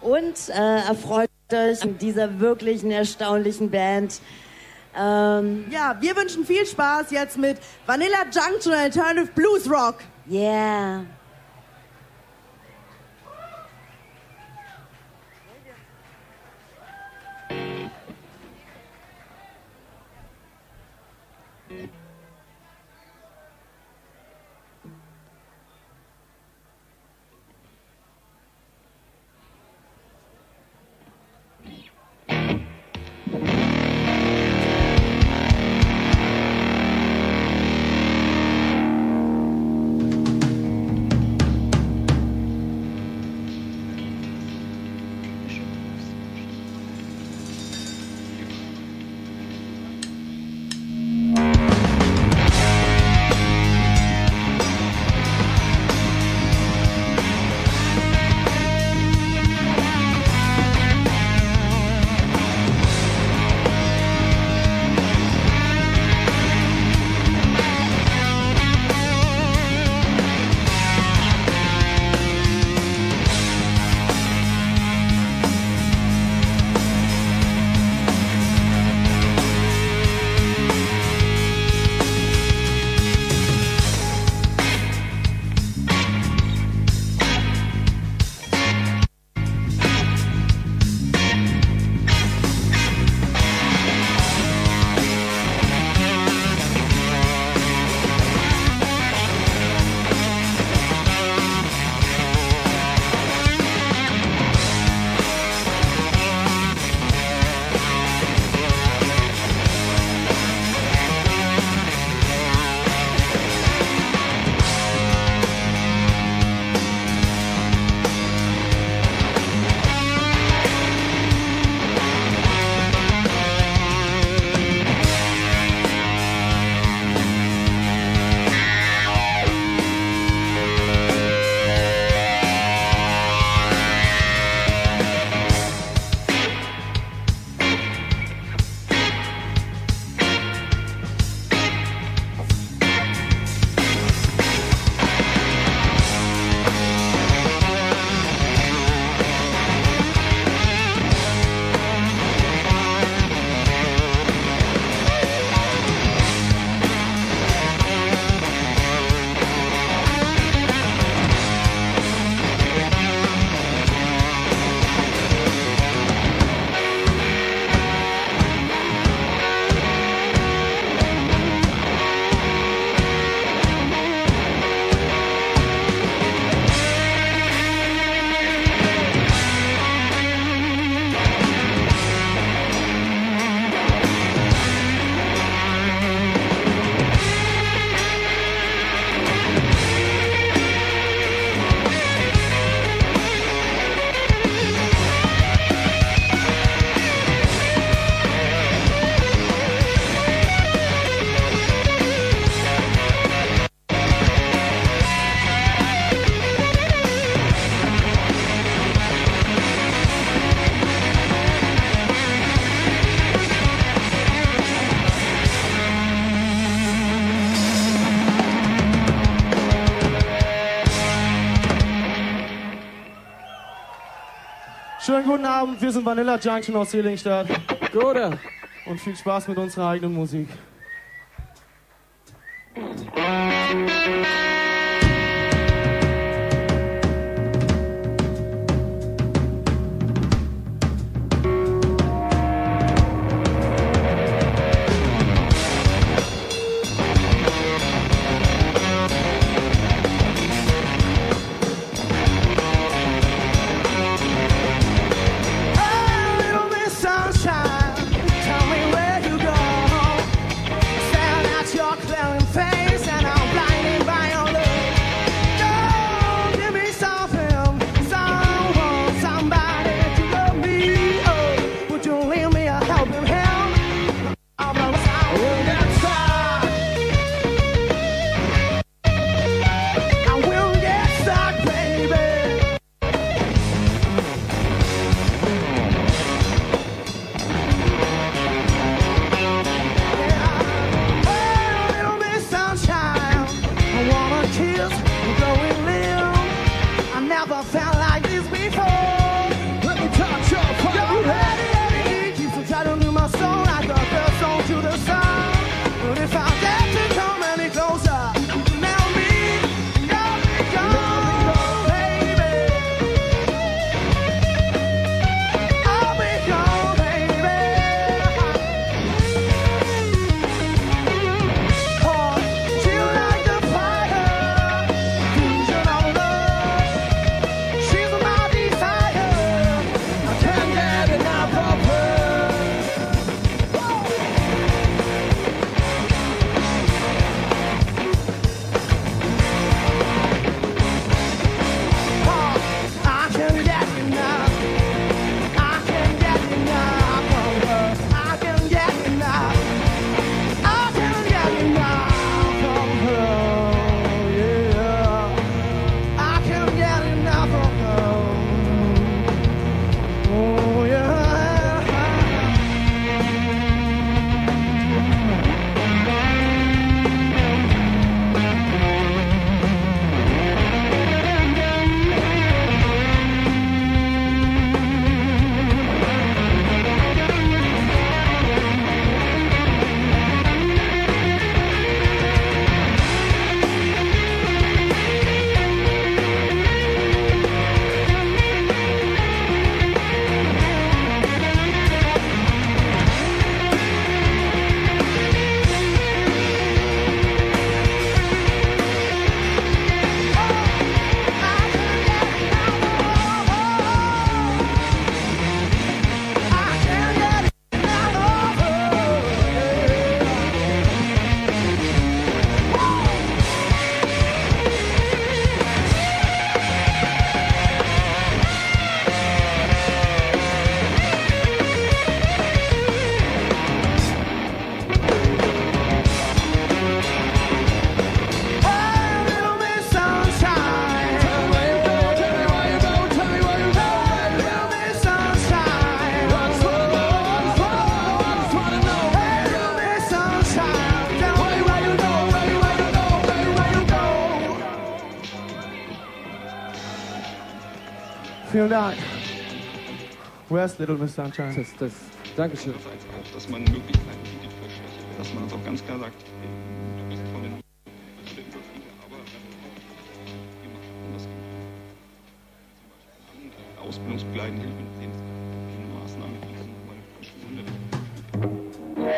und erfreut euch an dieser wirklichen erstaunlichen Band. Ja, wir wünschen viel Spaß jetzt mit Vanilla Junction Alternative Blues Rock. Yeah. Schönen guten Abend, wir sind Vanilla Junction aus Seligenstadt. Gute. Und viel Spaß mit unserer eigenen Musik. Vielen Dank. Where's Little Miss Sunshine? Dankeschön. Auch, dass man Möglichkeiten bietet für Schwächere, dass man uns auch ganz klar sagt, du bist voll in aber wir machen das zum Beispiel Ausbildungsbegleiten, Hilfe in Maßnahmen, die sind nochmal eine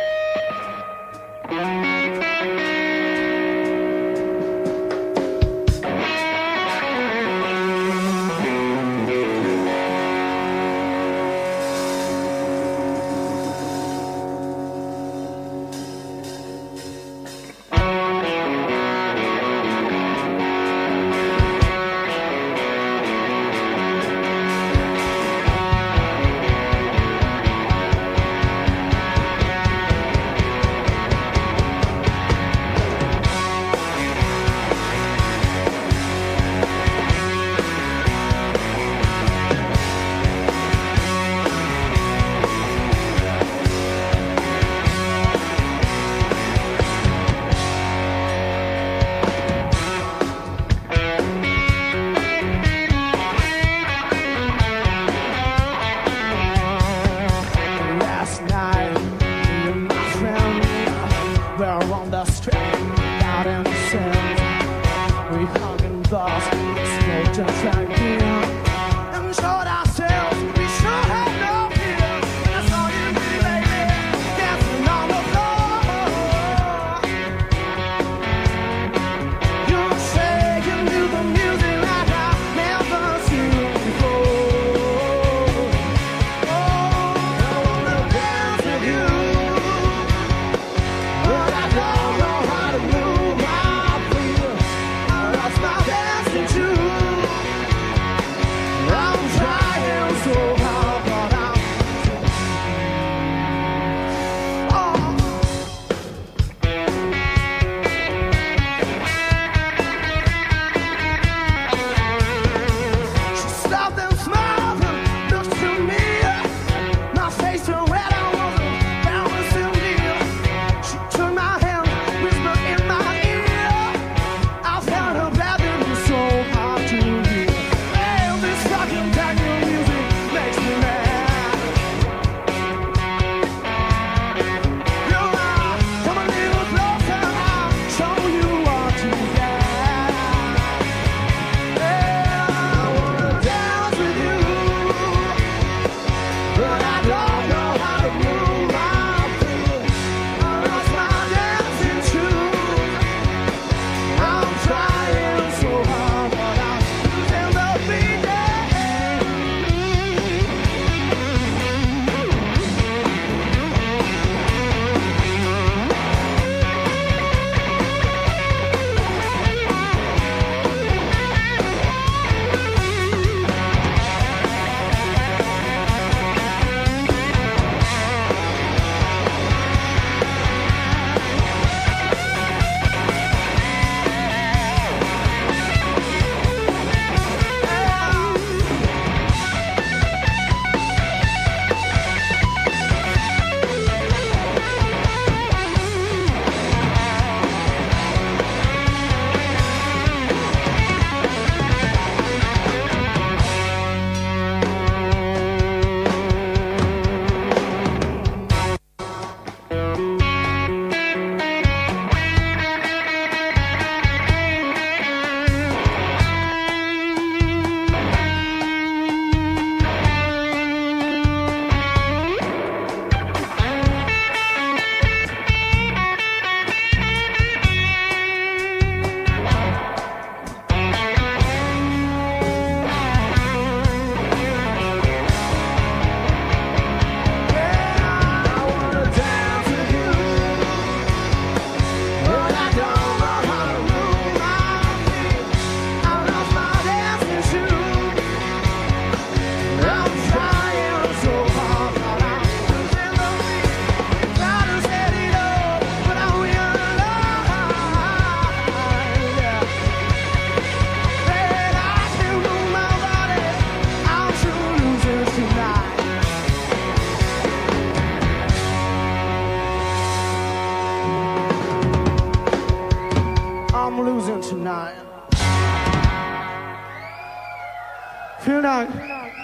Vielen Dank.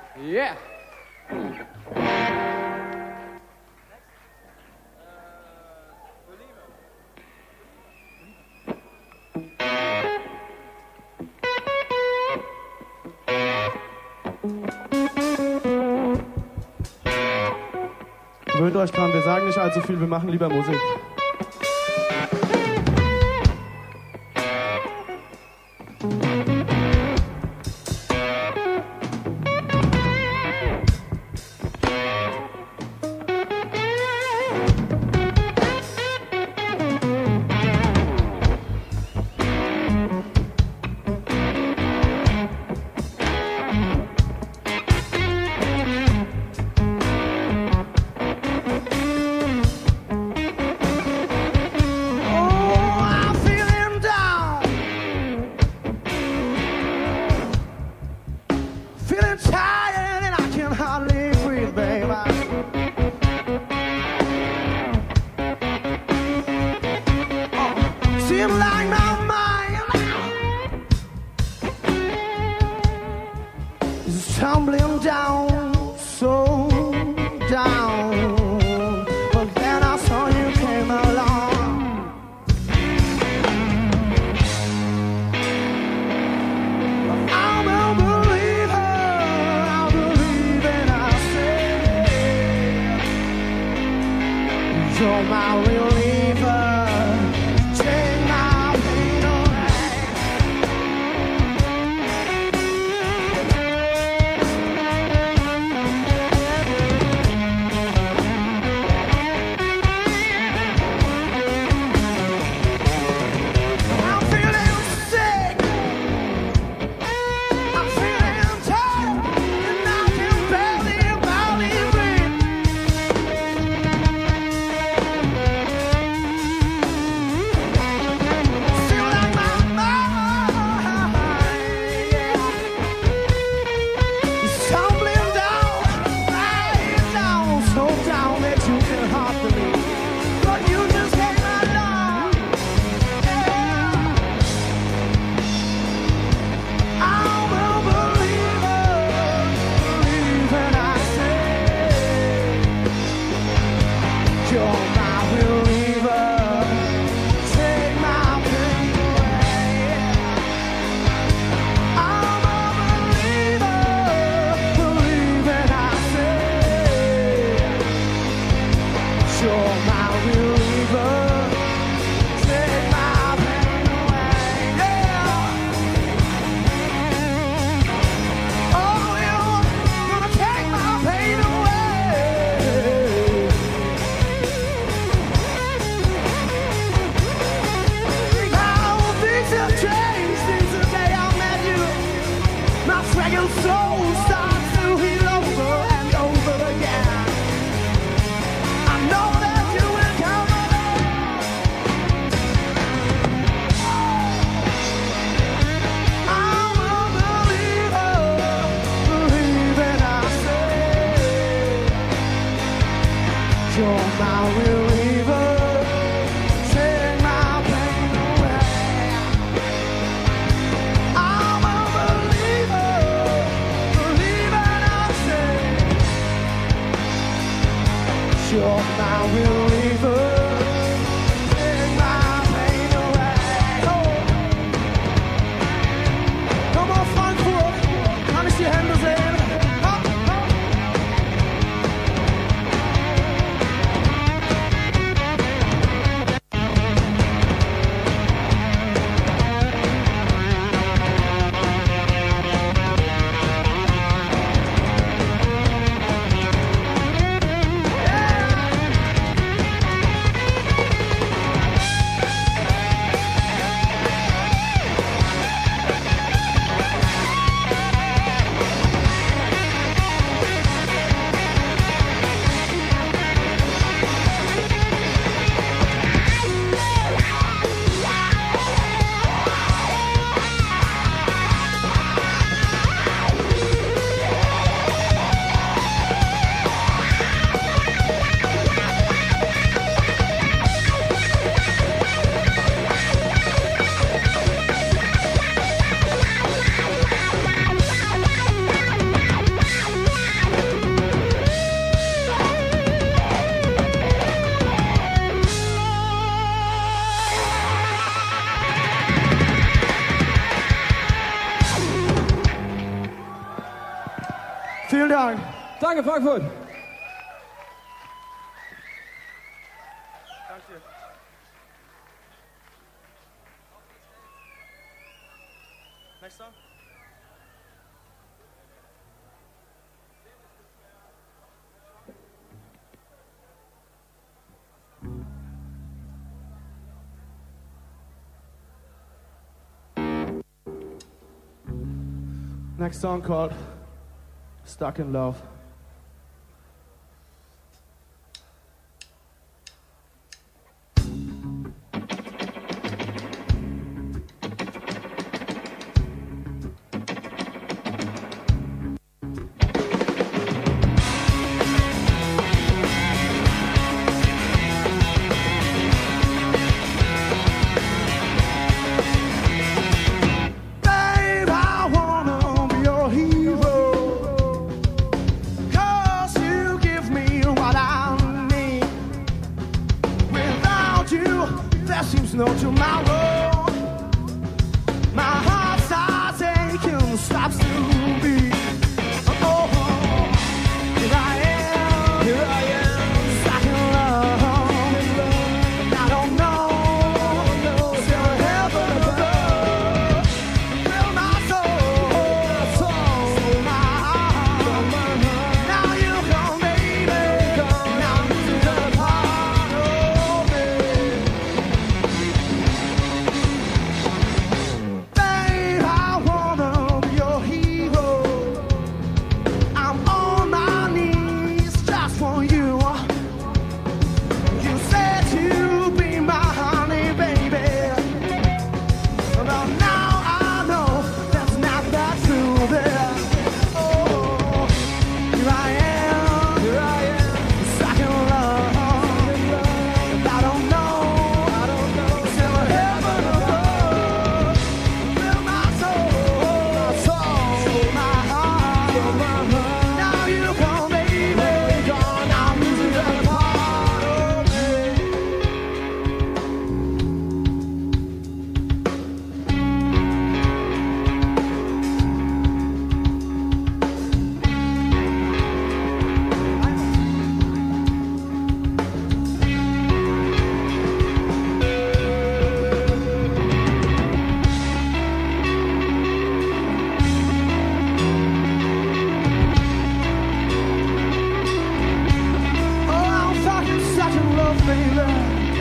Yeah. Gewöhnt euch dran, wir sagen nicht allzu viel, wir machen lieber Musik. Tumbling down, so down. But then I saw you came along. I'm a believer, I believe and I say you're my reliever. Take my pain away. Vielen Dank. Danke, Frankfurt. Next song. Next song called Stuck in Love. Seems no tomorrow. My heart starts aching, stops to beat. Oh, here I am, stuck in love. I don't know, still heaven above. Fill my soul, my heart. Now you come, baby. Now I'm losing the part of me. Babe, I wanna be your hero. I'm on my knees just for you. You said you'd be my honey, baby. But now I know that's not that true there. Oh, here I am, stuck in love. And I don't know, still heaven above. Fill my soul, my heart. Now you come, baby. Gone, I'm losing that part of me. Oh, I'm fucking stuck in love, baby.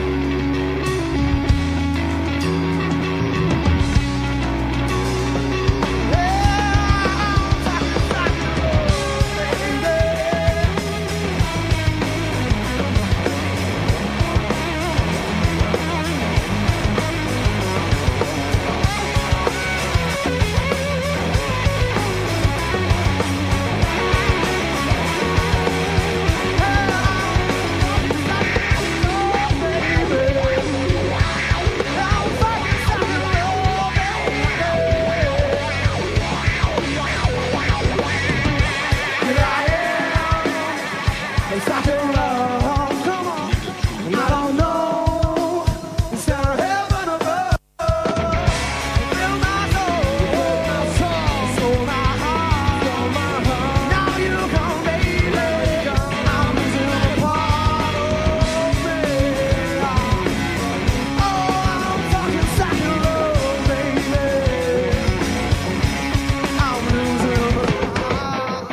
Stuck in love, come on. And I don't know, instead of heaven above. Fill my soul, my heart. Now you come, baby. I'm losing a part of me. Oh, I'm fucking stuck in love, baby. I'm losing a part.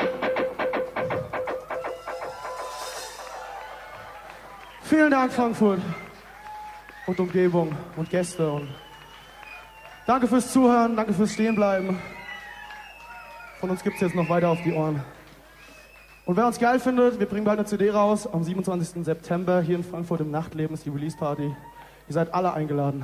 Vielen Dank, Frankfurt und Umgebung und Gäste. Und danke fürs Zuhören, danke fürs Stehenbleiben. Von uns gibt's jetzt noch weiter auf die Ohren. Und wer uns geil findet, wir bringen bald eine CD raus am 27. September hier in Frankfurt im Nachtleben, ist die Release-Party. Ihr seid alle eingeladen.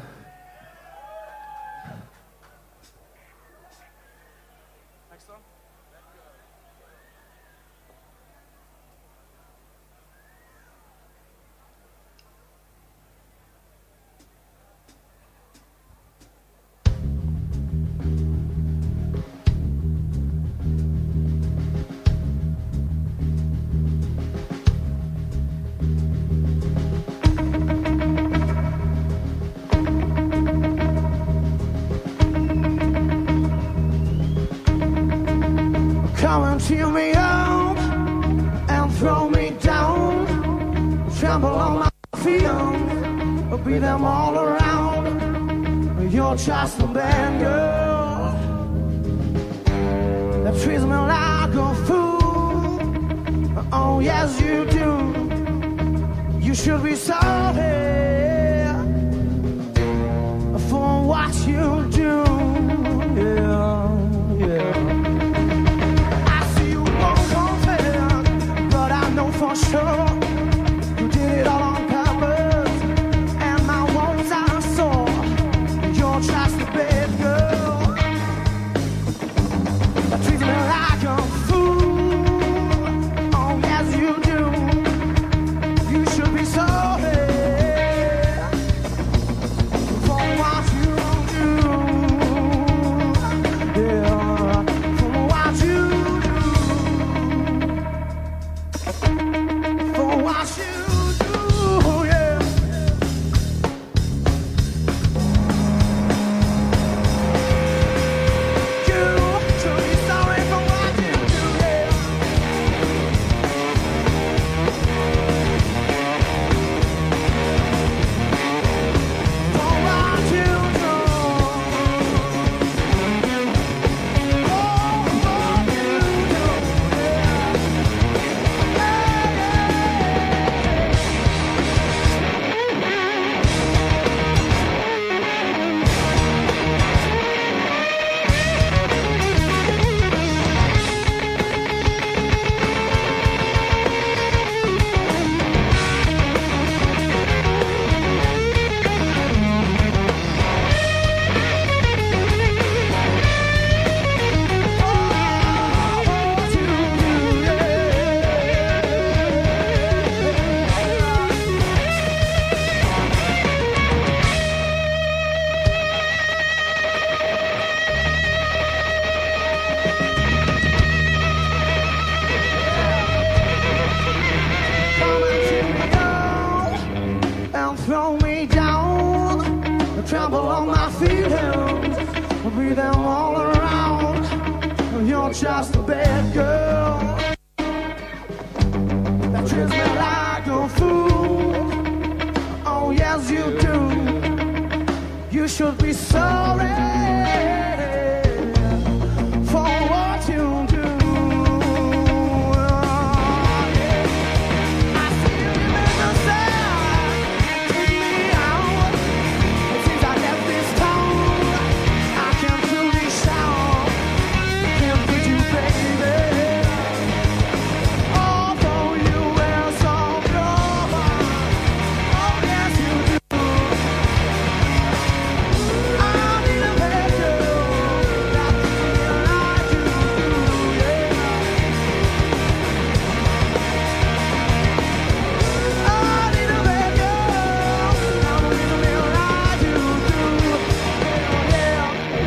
pick me up and throw me down, trample on my feet, beat them all around. You're just a bad girl that treats me like a fool. Oh yes you do. You should be sorry for what you do. Yeah, yeah. I see you won't confess, but I know for sure you did it all on purpose, and my wounds are sore. You're just a bad girl that treats me like a fool. Oh yes you do. You should be sorry for what you do. Yeah, for what you do. For what you do, yeah. You should be sorry for what you do, yeah. For what you do. For what you do, and throw me down, trample on my feelings, beat them all around. You're just a bad girl that treats me like a fool. Oh yes you do. You should be sorry for what you do. I see you in the sun, take me out. Since I left this town, I can't truly shout. Can't put you, baby. Although you wear some rubber, oh yes you do. I need a bad girl that feel like you do, yeah. I need a bad girl that feel like you do, yeah.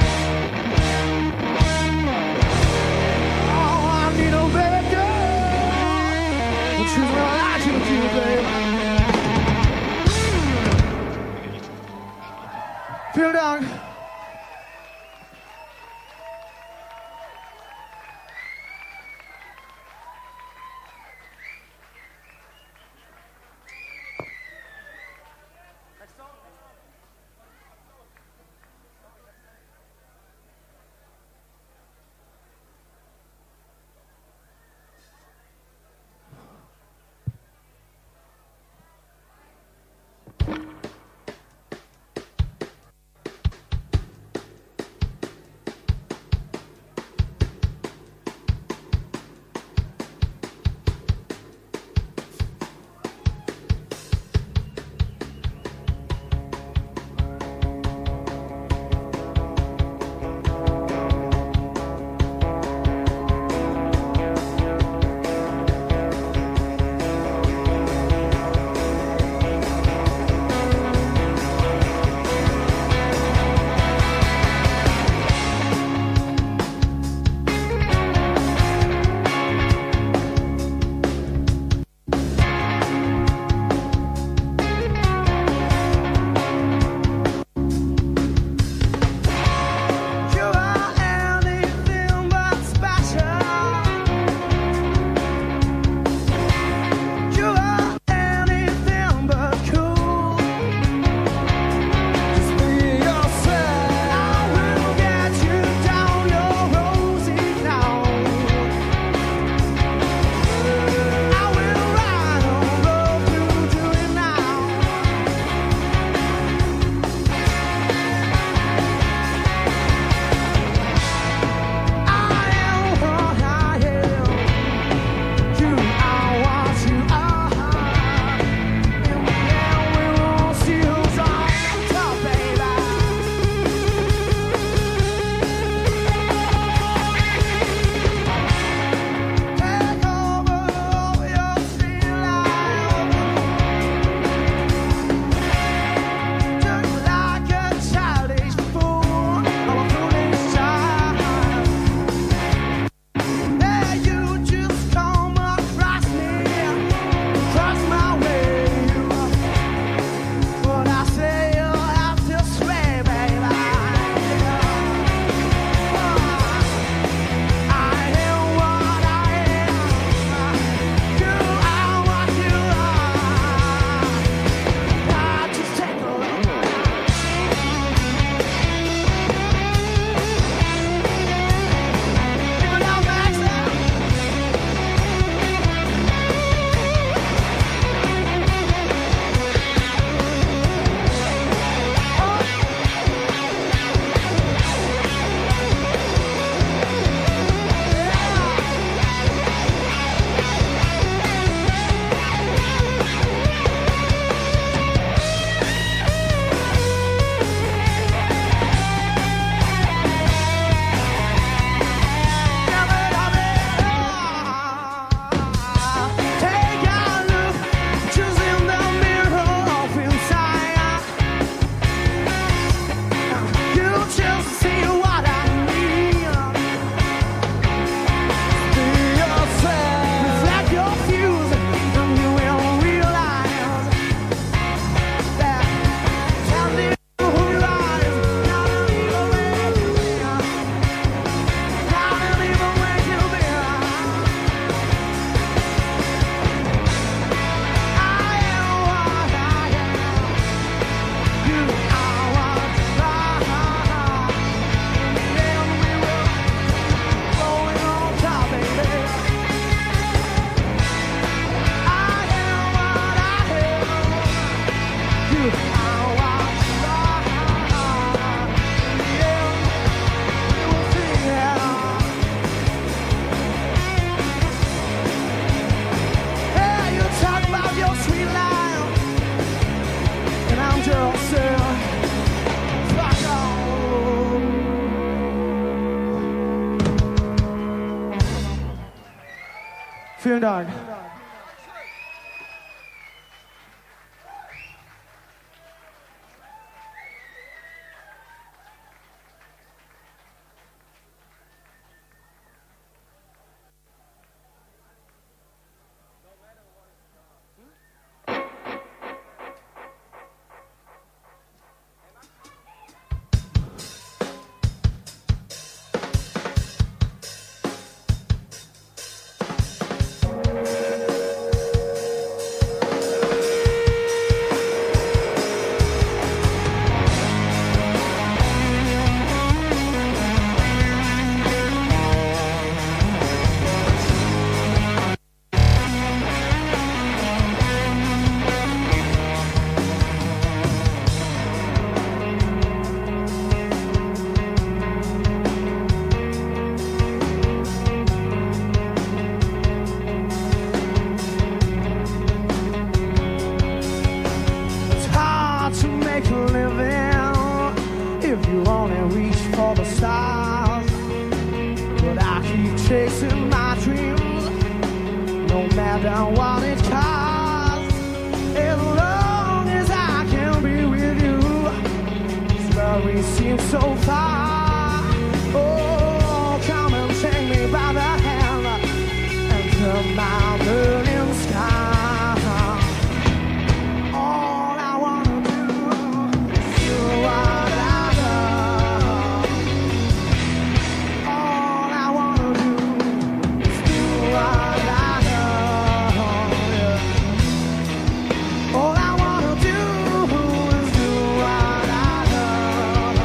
Oh, I need a bad girl that treats me like you do, baby. Vielen Dank. Vielen Dank. Chasing my dreams, no matter what it costs. As long as I can be with you, this love seems so far. Oh, come and take me by the hand and turn my burning sky. All I wanna do is do what I love. All I wanna do is do what I love. Yeah. All I wanna do is do what I love.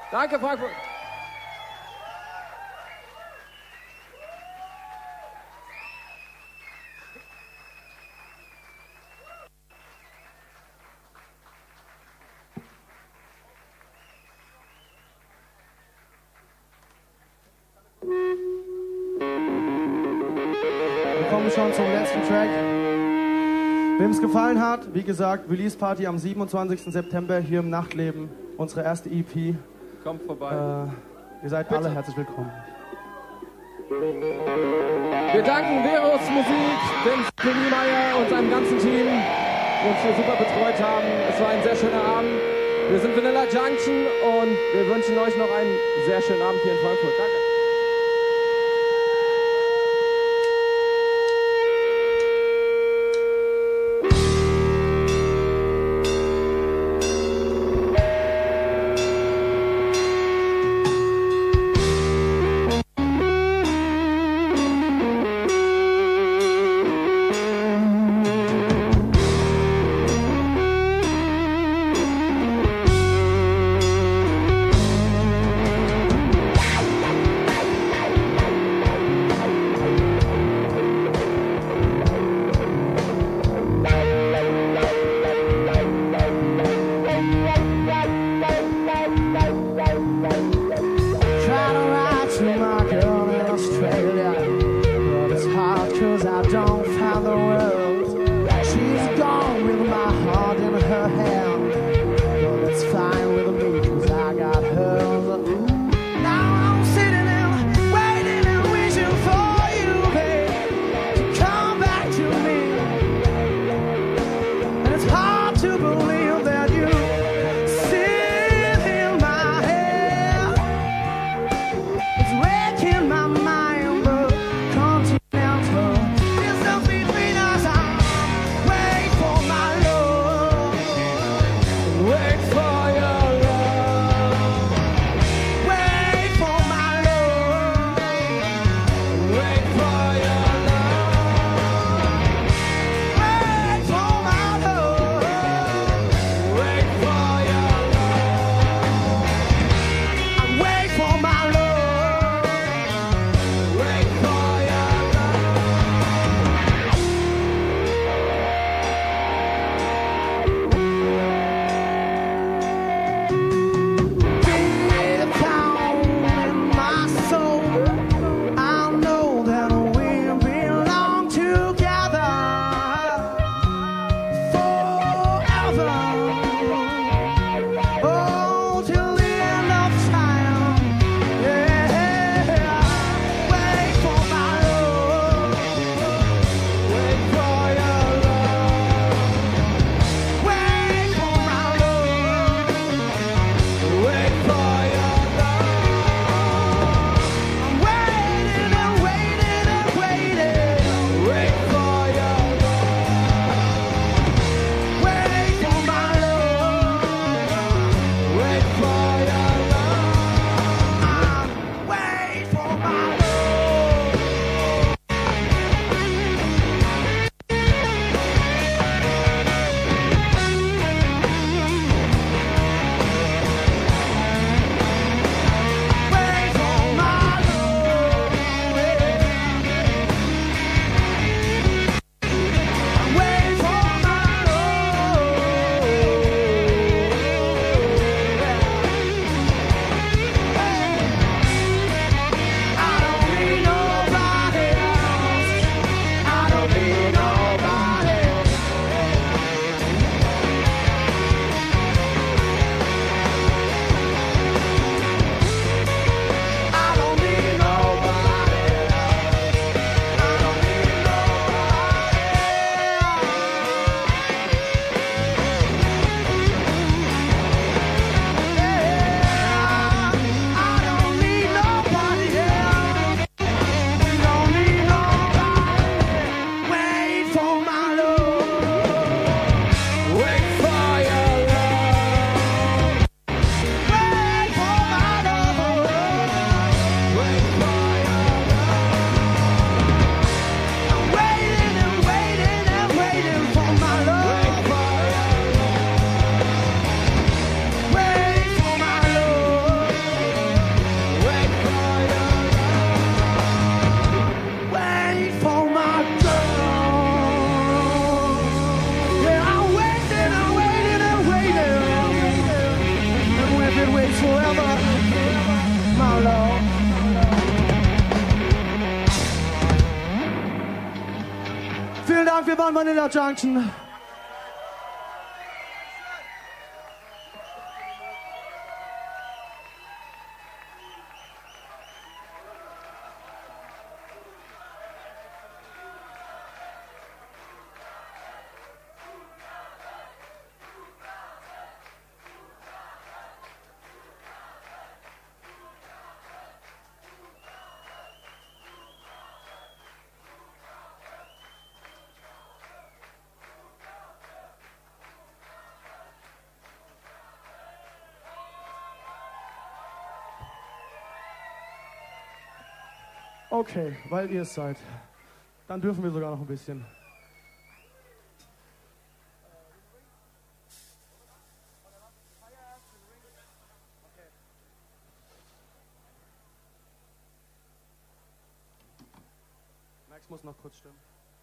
Danke, Frankfurt. Wir kommen schon zum letzten Track. Wem es gefallen hat, wie gesagt, Release Party am 27. September hier im Nachtleben. Unsere erste EP. Kommt vorbei. Ihr seid alle herzlich willkommen. Wir danken Verus Musik, dem Niemeyer und seinem ganzen Team, die uns hier super betreut haben. Es war ein sehr schöner Abend. Wir sind Vanilla Junction und wir wünschen euch noch einen sehr schönen Abend hier in Frankfurt. Danke. Dank, wir waren Vanilla Junction. Okay, weil ihr es seid. Dann dürfen wir sogar noch ein bisschen. Max muss noch kurz stimmen.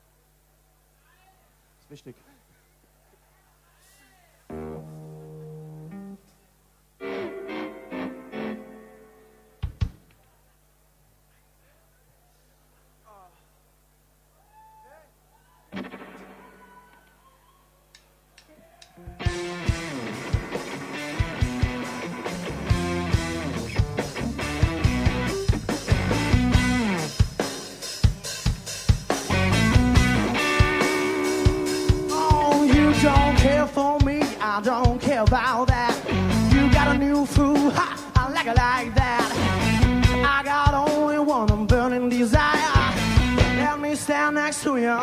Ist wichtig. I don't care about that. You got a new fool, ha, I like it like that. I got only one burning desire. Let me stand next to you.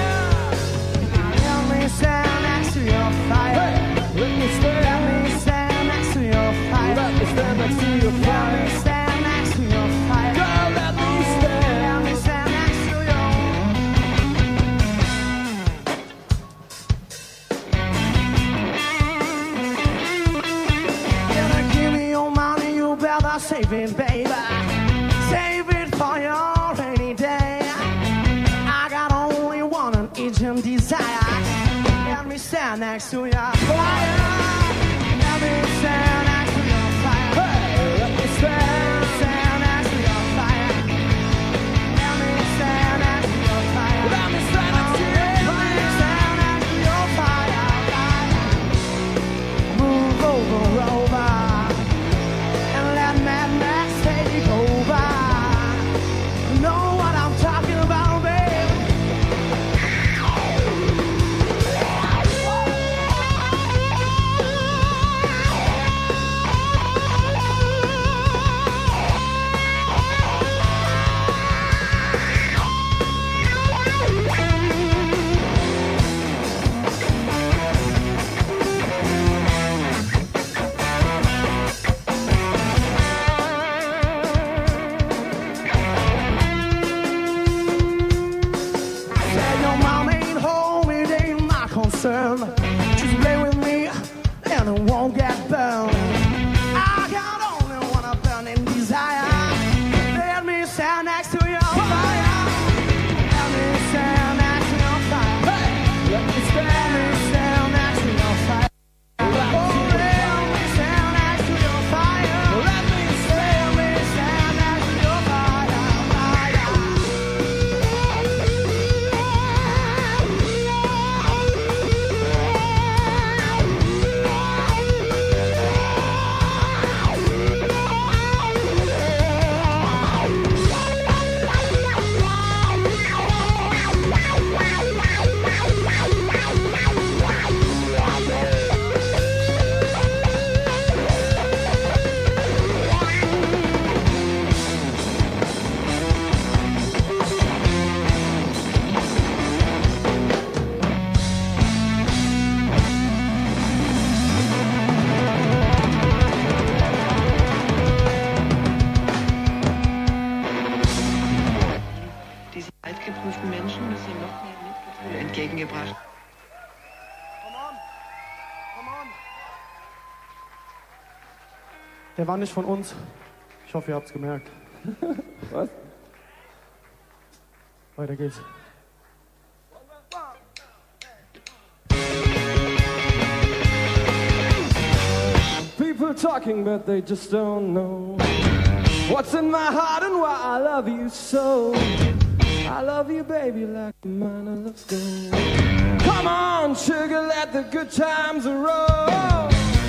Let me stand next to your fire. Let me stand next to your fire. Let me stand next to your fire. Let me stand next to your fire. Girl, let me stand. Let me stand next to you. Save it, baby. Save it for your rainy day. I got only one on each desire. Let me stand next to your fire. Let me stand next to your fire. Hey, let me stand next to your fire. Let me stand next to your fire. Let me stand next to your fire. Let me stand next to your fire. Move over. Mad Max take over. Know what I'm talking about, babe. Just play with me and it won't get burned. I got only one burning desire. Let me stand next to your fire. Let me stand next to your fire. Hey, let me stand next to your fire. Let me stand next to your fire. Let me stand next to your fire. Entgegengebracht. Der war nicht von uns. Ich hoffe, ihr habt's gemerkt. Was? Weiter geht's. People talking, but they just don't know what's in my heart and why I love you so. I love you, baby, like a mine loves gold. Come on, sugar, let the good times roll.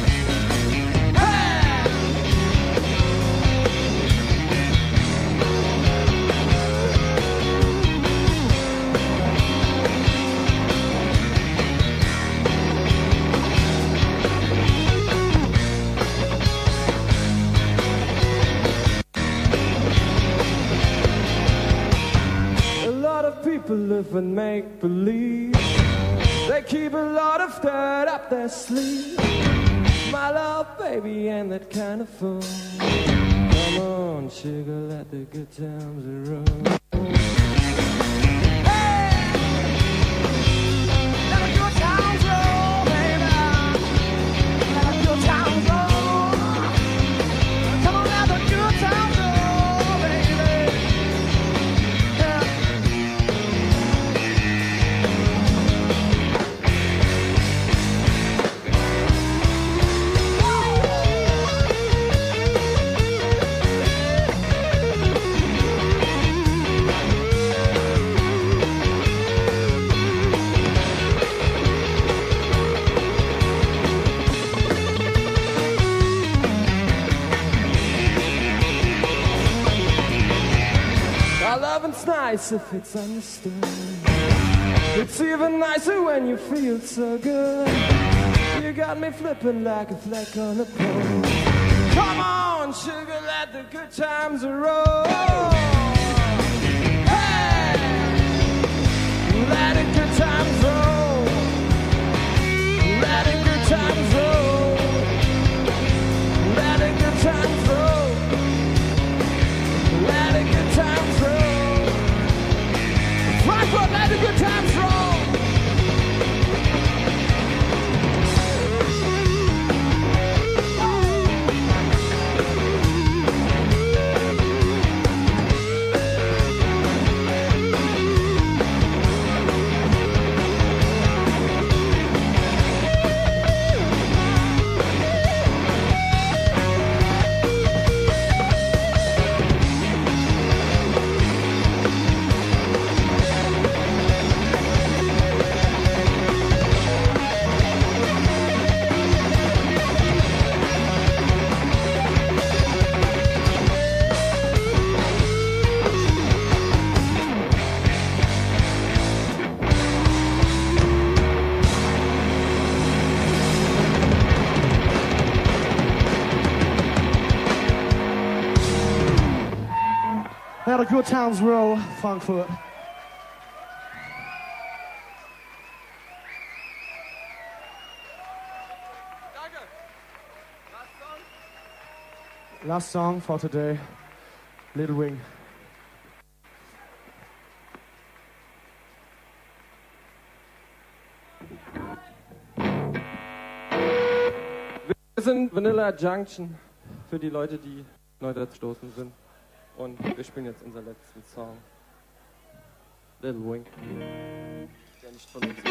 People live and make believe. They keep a lot of dirt up their sleeve. My love, baby, ain't that kind of fool. Come on, sugar, let the good times roll. Nice if it's understood. It's even nicer when you feel so good. You got me flipping like a fleck on a pole. Come on, sugar, let the good times roll. Hey, let the good times roll. Let the good times roll. Let the good times roll. Let the good times roll. Frankfurt, let the good times roll. Let the good times roll, Frankfurt. Last song for today, Little Wing. Wir sind Vanilla Junction für die Leute, die neu dazugestoßen sind. Und wir spielen jetzt unseren letzten Song. Little Wing. Der nicht von uns ist.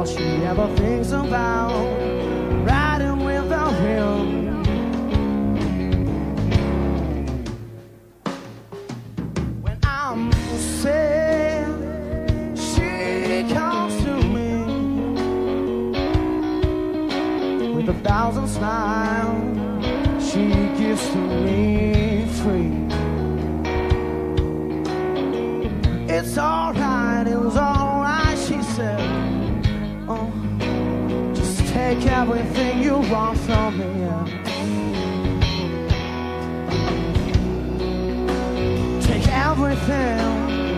all she ever thinks about, riding without him. When I'm sad, she comes to me with 1,000 smiles. She gives to me free. It's alright, it was alright, she said. Oh, just take everything you want from me. Yeah. Take everything.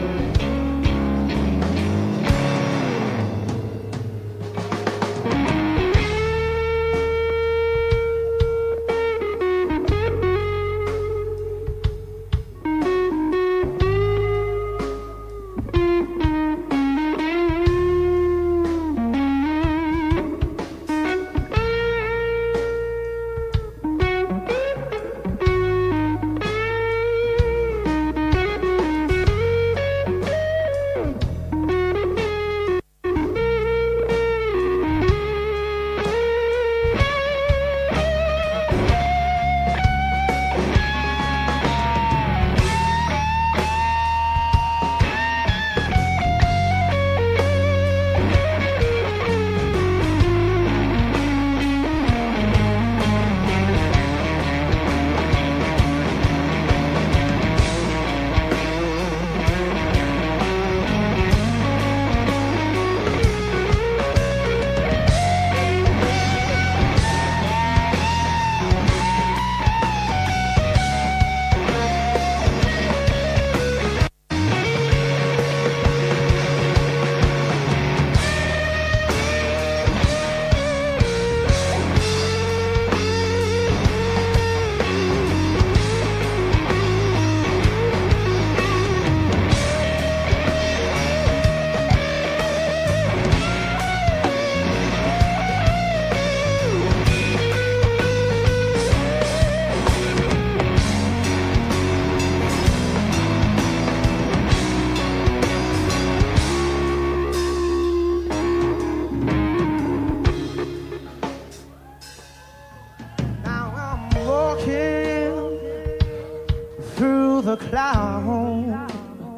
Clown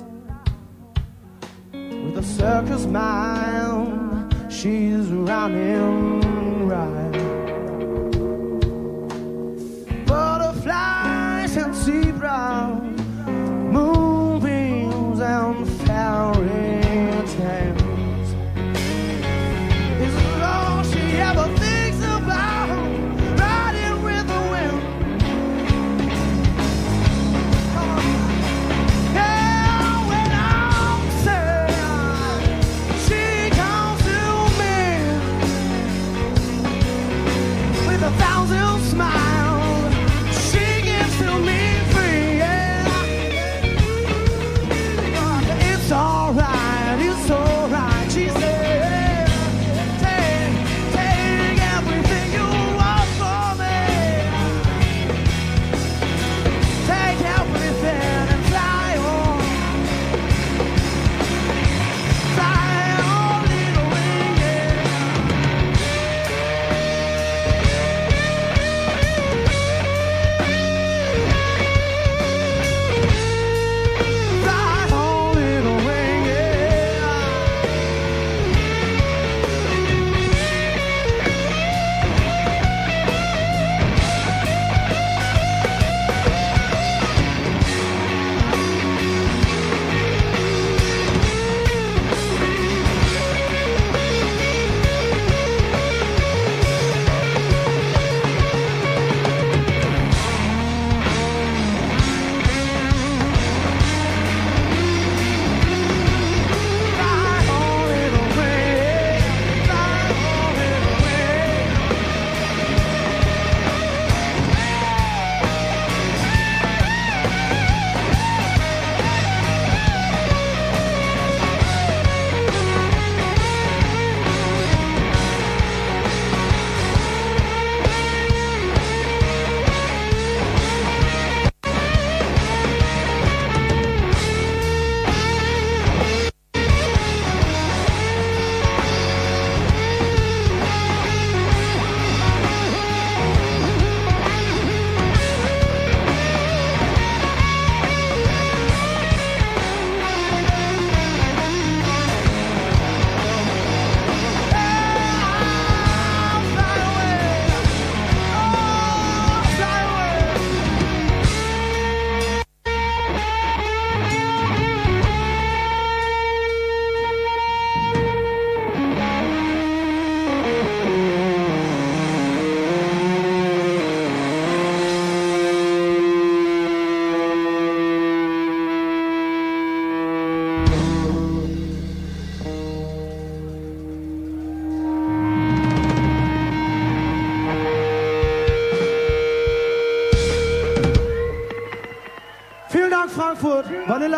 with a circus mind, she's running right. Butterflies and zebras, moonbeams and fairy tales is all she ever thinks about, riding with the wind. Smiles, she gives to me free, yeah.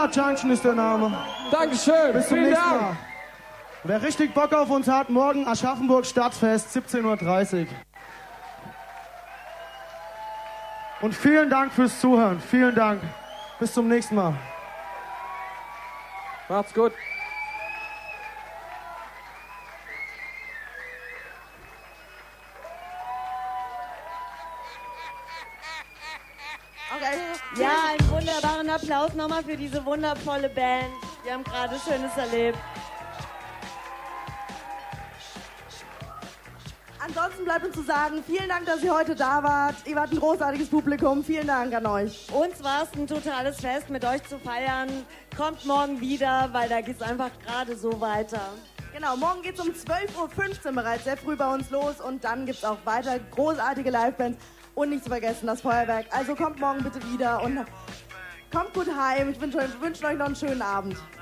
Junction ist der Name. Dankeschön. Bis zum Vielen nächsten Dank. Mal. Wer richtig Bock auf uns hat, morgen Aschaffenburg Stadtfest, 17:30 Uhr. Und vielen Dank fürs Zuhören. Vielen Dank. Bis zum nächsten Mal. Macht's gut. Okay. Ja, einen wunderbaren Applaus nochmal für diese wundervolle Band. Wir haben gerade Schönes erlebt. Ansonsten bleibt uns zu sagen, vielen Dank, dass ihr heute da wart. Ihr wart ein großartiges Publikum. Vielen Dank an euch. Uns war es ein totales Fest, mit euch zu feiern. Kommt morgen wieder, weil da geht's einfach gerade so weiter. Genau, morgen geht's um 12:15 Uhr bereits sehr früh bei uns los und dann gibt's auch weiter großartige Livebands und nicht zu vergessen das Feuerwerk. Also kommt morgen bitte wieder und kommt gut heim. Ich wünsche euch noch einen schönen Abend.